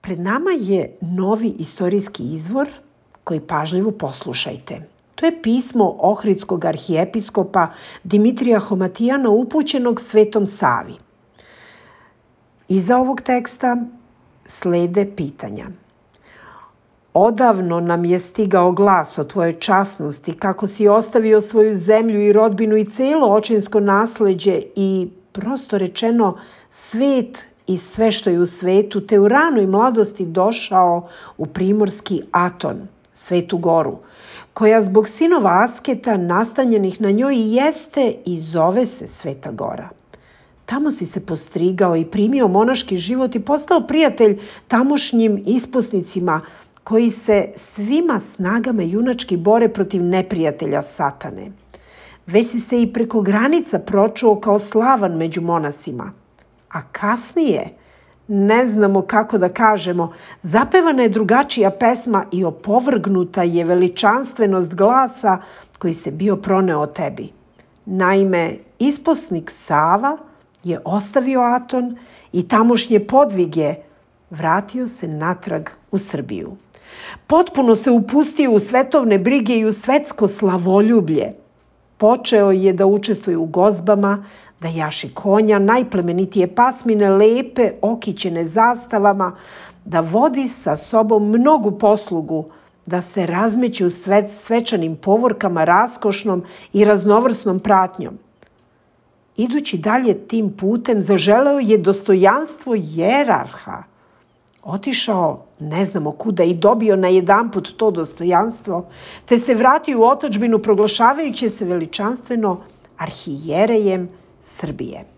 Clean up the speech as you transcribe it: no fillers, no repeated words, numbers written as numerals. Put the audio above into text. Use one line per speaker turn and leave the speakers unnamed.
Pred nama je novi istorijski izvor koji pažljivo poslušajte. To je pismo Ohridskog arhijepiskopa Dimitrija Homatijana upućenog Svetom Savi. Iza ovog teksta slede pitanja. Odavno nam je stigao glas o tvojoj časnosti, kako si ostavio svoju zemlju i rodbinu i celo očinsko nasleđe i, prosto rečeno, svet i sve što je u svetu, te u ranoj mladosti došao u primorski Aton, Svetu Goru, koja zbog sinova asketa nastanjenih na njoj jeste i zove se Sveta Gora. Tamo si se postrigao i primio monaški život i postao prijatelj tamošnjim isposnicima koji se svima snagama junački bore protiv neprijatelja satane. Već si se i preko granica pročuo kao slavan među monasima. A kasnije, ne znamo kako da kažemo, zapevana je drugačija pesma i opovrgnuta je veličanstvenost glasa koji se bio proneo tebi. Naime, isposnik Sava je ostavio Aton i tamošnje podvige, vratio se natrag u Srbiju. Potpuno se upustio u svetovne brige i u svetsko slavoljublje. Počeo je da učestvuje u gozbama, da jaši konja, najplemenitije pasmine lepe, okićene zastavama, da vodi sa sobom mnogu poslugu, da se razmeće u svečanim povorkama raskošnom i raznovrsnom pratnjom. Idući dalje tim putem, zaželeo je dostojanstvo jerarha. Otišao ne znamo kuda i dobio na jedanput to dostojanstvo, te se vratio u otadžbinu proglašavajući se veličanstveno arhijerejem Srbije.